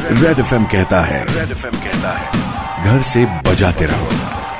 Red FM कहता है घर से बजाते रहो।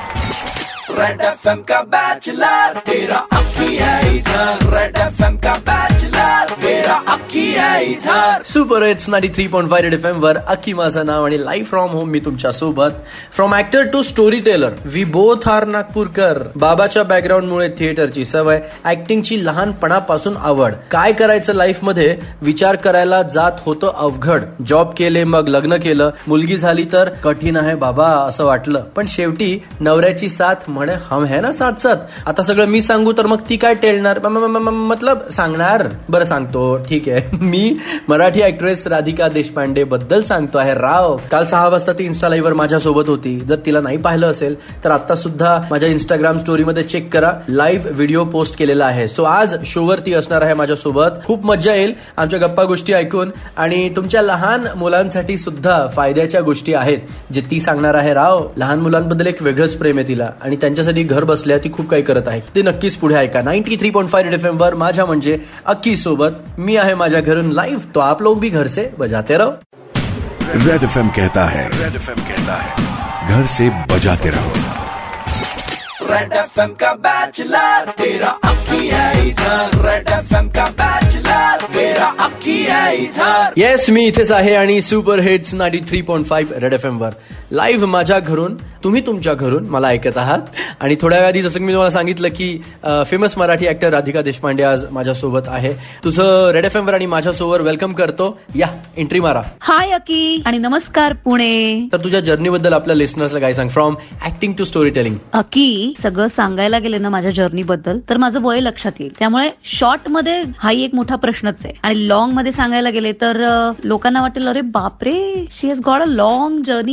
रेड एफएम का बैचलर तेरा अक्की है इधर, रेड एफएम का बैचलर तेरा अक्की है इधर। सुपर हिट्स 93.5 रेड एफएम वर अक्की माझं नाव आणि लाईव्ह फ्रॉम होम मी तुमच्या सोबत. From actor to story teller we both are नागपूरकर. बाबाच्या बॅकग्राऊंडमुळे थिएटरची सवय, ऍक्टिंगची लहानपणापासून आवड. काय करायचं लाईफ मध्ये विचार करायला जात होतं अवघड. जॉब केले, मग लग्न केलं, मुलगी झाली तर कठीण आहे बाबा असं वाटलं. पण शेवटी नवऱ्याची साथ म्हणे हम है ना साथ साथ. आता सगळं मी सांगू तर मग ती काय टेलणार, मतलब सांगणार. बरं सांगतो, ठीक आहे. मी मराठी ऍक्ट्रेस राधिका देशपांडे बद्दल सांगतो आहे राव. काल 6 वाजता ती इन्स्टा लाईव्ह वर माझ्या सोबत होती. जर तिला नाही पाहिलं असेल तर आता सुद्धा माझ्या इंस्टाग्राम स्टोरी मध्ये चेक करा, लाईव्ह व्हिडिओ पोस्ट केलेला आहे. सो आज शोवर ती असणार आहे माझ्या सोबत. खूप मजा येईल आमच्या गप्पा गोष्टी ऐकून, आणि तुमच्या लहान मुलांसाठी सुद्धा फायद्याच्या गोष्टी आहेत जे ती सांगणार आहे राव. लहान मुलांबद्दल एक वेगळंच प्रेम आहे तिला, आणि त्यांच्यासाठी घर बसल्या ती खूप काही करत आहे. ते नक्कीच पुढे ऐका 93.5 रेड एफएम वर माझ्या म्हणजे अक्की सोबत. मी आहे माझ्या घरून लाईव्ह, तो आप लोग भी घर से बजाते रहो. रेड एफएम कहता है घर से बजाते रहो. रेड एफएम का बैचलर तेरा अक्की है इधर, रेड एफएम का बैचलर तेरा अक्की है इधर. येस, मी इथेच आहे आणि सुपर हिट्स 93.5 रेड एफएम वर लाईव्ह माझ्या घरून, तुम्ही तुमच्या घरून मला ऐकत आहात. आणि थोड्या वेळ आधी जसं मी तुम्हाला सांगितलं की फेमस मराठी ऍक्टर राधिका देशपांडे आज माझ्यासोबत आहे. तुझं रेड एफएम वर आणि माझ्या सोबत वेलकम करतो. या एंट्री मारा. हाय अकी आणि नमस्कार पुणे. तर तुझ्या जर्नी बद्दल आपल्या लिस्नर्सला काय सांग, from acting to story telling. अकी सगळं सांगायला गेले ना माझ्या जर्नी बद्दल तर माझं वय लक्षात येईल, त्यामुळे शॉर्ट मध्ये हाही एक मोठा प्रश्नच आहे. आणि लॉंग मध्ये सांगायला गेले तर लोकांना वाटेल अरे बापरे, she has got a long journey.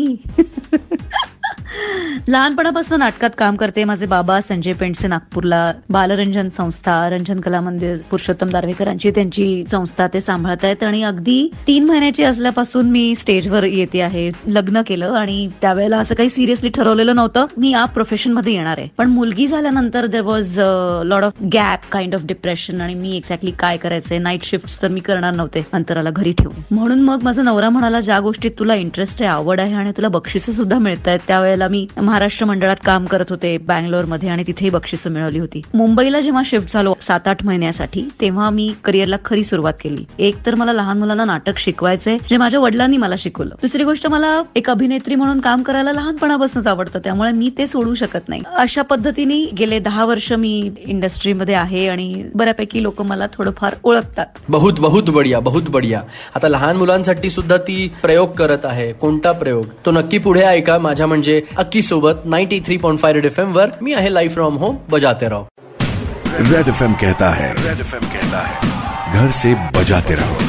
लहानपणापासून नाटकात काम करते. माझे बाबा संजय पेंडसे नागपूरला बालरंजन संस्था, रंजन कला मंदिर, पुरुषोत्तम दारव्हेकरांची त्यांची संस्था ते सांभाळत आहेत. आणि अगदी 3 महिन्याची असल्यापासून मी स्टेजवर येते आहे. लग्न केलं आणि त्यावेळेला असं काही सिरियसली ठरवलेलं नव्हतं मी या प्रोफेशन मध्ये येणार आहे. पण मुलगी झाल्यानंतर there was lot of gap, kind of depression. आणि मी एक्झॅक्टली काय करायचंय, नाईट शिफ्ट तर मी करणार नव्हते अंतराला घरी ठेवून. म्हणून मग माझा नवरा म्हणाला ज्या गोष्टीत तुला इंटरेस्ट आहे, आवड आहे आणि तुला बक्षिसं सुद्धा मिळत आहेत. त्यावेळेला मी महाराष्ट्र मंडळात काम करत होते बँगलोरमध्ये आणि तिथेही बक्षिसं मिळवली होती. मुंबईला जेव्हा शिफ्ट झालो 7-8 महिन्यासाठी, तेव्हा मी करिअरला खरी सुरुवात केली. एक तर मला लहान मुलांना नाटक शिकवायचंय जे माझ्या वडिलांनी मला शिकवलं. दुसरी गोष्ट, मला एक अभिनेत्री म्हणून काम करायला लहानपणापासूनच आवडतं, त्यामुळे मी ते सोडू शकत नाही. अशा पद्धतीने गेले 10 वर्ष मी इंडस्ट्रीमध्ये आहे आणि बऱ्यापैकी लोक मला थोडंफार ओळखतात. बहुत बहुत बढिया, बहुत बढिया. आता लहान मुलांसाठी सुद्धा ती प्रयोग करत आहे. कोणता प्रयोग तो नक्की पुढे ऐका माझ्या म्हणजे अक्की सोबत 93.5 रेड एफएम वर. मी आहे लाईव्ह फ्रॉम होम, बजाते रहो. रेड एफएम कहता है घर से बजाते रहो.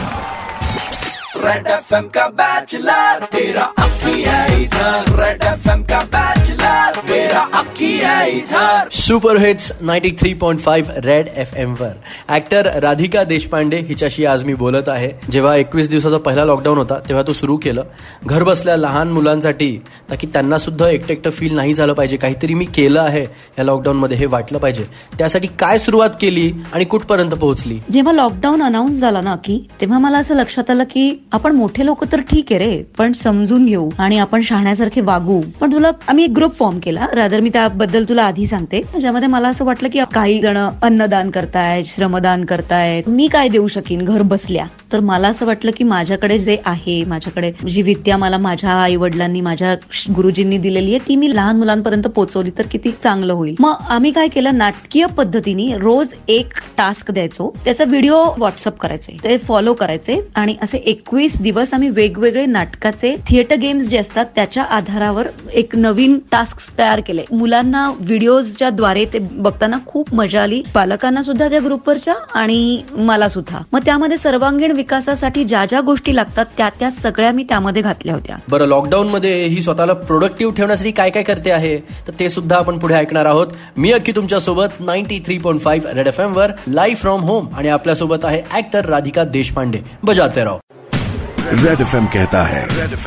रेड एफएम का बैचलर तेरा अक्की है इधर, रेड एफएम का बैचलर तेरा अक्की है इधर. सुपर हिट्स 93.5 रेड एफएम वर ऍक्टर राधिका देशपांडे हिच्याशी आज मी बोलत आहे. जेव्हा 21 दिवसाचा पहिला लॉकडाऊन होता तेव्हा तू सुरू केलं घर बसल्या लहान मुलांसाठी, ताकी त्यांना सुद्धा एकटं फील नाही झालं पाहिजे. काहीतरी मी केलं आहे या लॉकडाऊन मध्ये हे वाटलं पाहिजे. त्यासाठी काय सुरुवात केली आणि कुठपर्यंत पोहोचली? जेव्हा लॉकडाऊन अनाऊन्स झाला ना की, तेव्हा मला असं लक्षात आलं की आपण मोठे लोक तर ठीक आहे रे, पण समजून घेऊ आणि आपण शहाण्यासारखे वागू. पण आम्ही एक ग्रुप फॉर्म केला. रादर मी त्याबद्दल तुला आधी सांगते. ज्यामध्ये मला असं वाटलं की काही जण अन्नदान करतायत, श्रमदान करतायत, मी काय देऊ शकीन घर बसल्या. तर मला असं वाटलं की माझ्याकडे जे आहे, माझ्याकडे जी विद्या मला माझ्या आई वडिलांनी, माझ्या गुरुजींनी दिलेली आहे, ती मी लहान मुलांपर्यंत पोहोचवली तर किती चांगलं होईल. मग आम्ही काय केलं, नाटकीय पद्धतीने रोज एक टास्क द्यायचो, त्याचा व्हिडिओ व्हॉट्सअप करायचे, ते फॉलो करायचे. आणि असे 21 दिवस आम्ही वेगवेगळे नाटकाचे थिएटर गेम्स जे असतात त्याच्या आधारावर एक नवीन टास्क तयार केले. मुलांना व्हिडिओच्या द्वारे ते बघताना खूप मजा आली, पालकांना सुद्धा त्या ग्रुपवरच्या आणि मला सुद्धा. मग त्यामध्ये सर्वांगीण विकासासाठी ज्या ज्या गोष्टी लागतात त्या सगळ्या मी त्यामध्ये घातल्या होत्या. बरं, लॉकडाऊन मध्ये ही स्वतःला प्रोडक्टिव्ह ठेवण्यासाठी काय काय करते आहे तर ते सुद्धा आपण पुढे ऐकणार आहोत. मी अक्की तुमच्या सोबत 93.5 रेड एफएम वर लाईव्ह फ्रॉम होम, आणि आपल्यासोबत आहे ऍक्टर राधिका देशपांडे. बजाते रहो. रेड एफएम कहता है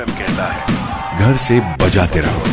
घर से बजाते रहो.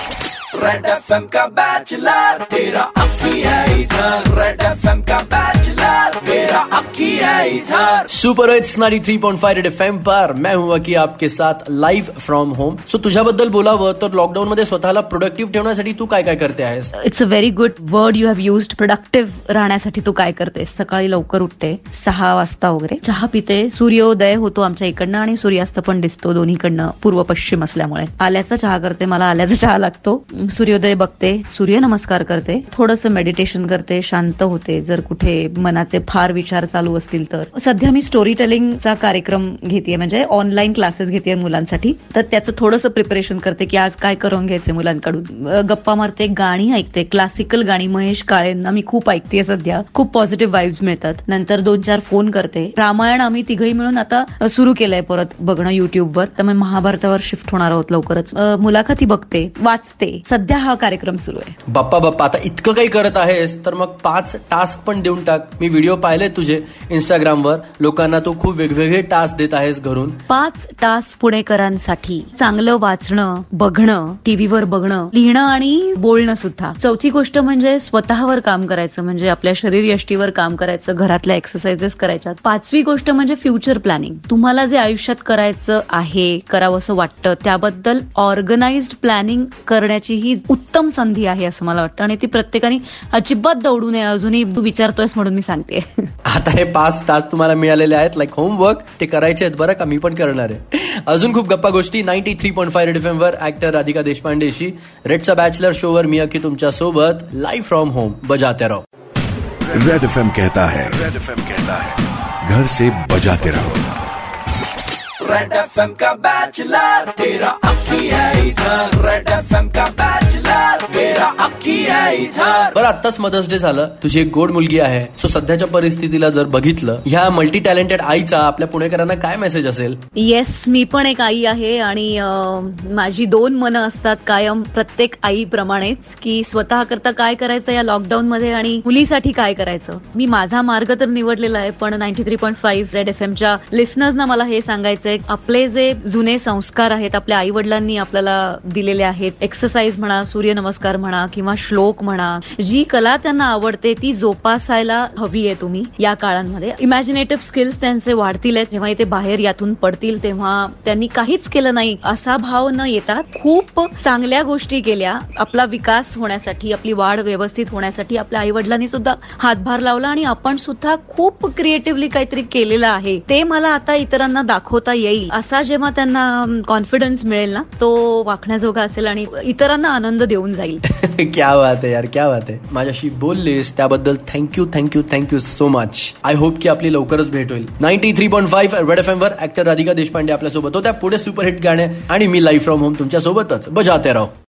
रेड एफएम का बैचलर तेरा अक्की है इधर, रेड एफएम का बैचलर बैचलर, तेरा अक्की है इधर. सुपर हिट्स 93.5 रेड एफएम पर मैं हूं अक्की आपके साथ लाईव्ह फ्रॉम होम. सो तुझ्याबद्दल बोलावं तर लॉकडाऊन मध्ये स्वतःला प्रोडक्टिव्ह ठेवण्यासाठी तू काय काय करते आहेस? It's a very good word you have used. Productive राहण्यासाठी तू काय करतेस? सकाळी लवकर उठते 6 वाजता वगैरे, चहा पिते, सूर्योदय होतो आमच्या इकडनं आणि सूर्यास्त पण दिसतो दोन्हीकडनं, पूर्व पश्चिम असल्यामुळे. आल्याचा चहा करते, मला आल्याचा चहा लागतो. सूर्योदय बघते, सूर्यनमस्कार करते, थोडंसं मेडिटेशन करते, शांत होते जर कुठे मनाचे फार विचार चालू असतील तर. सध्या मी स्टोरी टेलिंगचा कार्यक्रम घेतेय, म्हणजे ऑनलाईन क्लासेस घेतेय मुलांसाठी, तर त्याचं थोडंसं प्रिपरेशन करते की आज काय करून घ्यायचे मुलांकडून. गप्पा मारते, गाणी ऐकते, क्लासिकल गाणी महेश काळेंना मी खूप ऐकतेय सध्या, खूप पॉझिटिव्ह वाईब्स मिळतात. नंतर 2-4 फोन करते. रामायण आम्ही तिघही मिळून आता सुरू केलंय परत बघणं युट्यूबवर, त्यामुळे महाभारतावर शिफ्ट होणार आहोत लवकरच. मुलाखती बघते, वाचते. सध्या हा कार्यक्रम सुरू आहे. बाप्पा आता इतकं काही करत आहेस तर मग 5 टास्क पण देऊन टाक. मी व्हिडिओ पाहिले तुझे इंस्टाग्रामवर, लोकांना तू खूप वेगवेगळे टास्क देत आहेस घरून. 5 टास्क पुणेकरांसाठी: चांगलं वाचणं, बघणं, टीव्हीवर बघणं, लिहिणं आणि बोलणं सुद्धा. 4थी गोष्ट म्हणजे स्वतःवर काम करायचं, म्हणजे आपल्या शरीर यष्टीवर काम करायचं, घरातल्या एक्सरसाइजेस करायच्या. 5वी गोष्ट म्हणजे फ्युचर प्लॅनिंग. तुम्हाला जे आयुष्यात करायचं आहे, करावंसं वाटतं, त्याबद्दल ऑर्गनाइज्ड प्लॅनिंग करण्याची ही उत्तम संधी आहे असं मला वाटतं, आणि ती प्रत्येकाने अजिबात दौडू नये. अजूनही तू विचारतोयस म्हणून मी सांगते. आता हे 5 टास्क तुम्हाला मिळालेले आहेत, लाईक होमवर्क, ते करायचे आहेत बरं का, मी पण करणार आहे. अजून खूप गप्पा गोष्टी 93.5 रेड एफएम वर ऍक्टर राधिका देशपांडेशी. रेडचा बॅचलर शोवर मी अक्की तुमच्या सोबत लाईव्ह फ्रॉम होम. बजाते रहो. रेड एफएम कहता है घर से बजाते रहो. रेड एफएम का बैचलर, तेरा अक्की है इधर. रेड एफएम का बैचलर, तेरा अक्की है इधर. बरं, आत्ताच मदर्स डे झालं. तुझी एक गोड मुलगी आहे. सो सध्याच्या परिस्थितीला जर बघितलं, ह्या मल्टी टॅलेंटेड आईचा आपल्या पुणेकरांना काय मेसेज असेल? येस, मी पण एक आई आहे आणि माझी 2 मनं असतात कायम, प्रत्येक आईप्रमाणेच, की स्वतः करता काय करायचं या लॉकडाऊन मध्ये आणि मुलीसाठी काय करायचं. मी माझा मार्ग तर निवडलेला आहे, पण 93.5 रेड एफएमच्या लिसनर्सना मला हे सांगायचंय, आपले जे जुने संस्कार आहेत, आपल्या आई वडिलांनी आपल्याला दिलेले आहेत, एक्सरसाइज म्हणा, सूर्यनमस्कार म्हणा किंवा श्लोक म्हणा, जी कला त्यांना आवडते ती जोपासायला हवी आहे तुम्ही या काळांमध्ये. इमॅजिनेटिव्ह स्किल्स त्यांचे वाढतील, जेव्हा ते बाहेर यातून पडतील तेव्हा त्यांनी काहीच केलं नाही असा भाव न येता खूप चांगल्या गोष्टी केल्या आपला विकास होण्यासाठी, आपली वाढ व्यवस्थित होण्यासाठी. आपल्या आई वडिलांनी सुद्धा हातभार लावला आणि आपण सुद्धा खूप क्रिएटिव्हली काहीतरी केलेलं आहे, ते मला आता इतरांना दाखवता येईल असा जेव्हा त्यांना कॉन्फिडन्स मिळेल ना, तो वाखण्याजोगा असेल आणि इतरांना आनंद देऊन जाईल. क्या बात आहे यार, क्या बात आहे. माझ्याशी बोललीस त्याबद्दल thank you so much. I hope की आपली लवकरच भेट होईल. 93.5 रेड एफएम वर ऍक्टर राधिका देशपांडे आपल्यासोबत होत्या. पुढे सुपरहिट गाणे आणि मी लाईव्ह फ्रॉम होम तुमच्या सोबतच. बजाते राहो.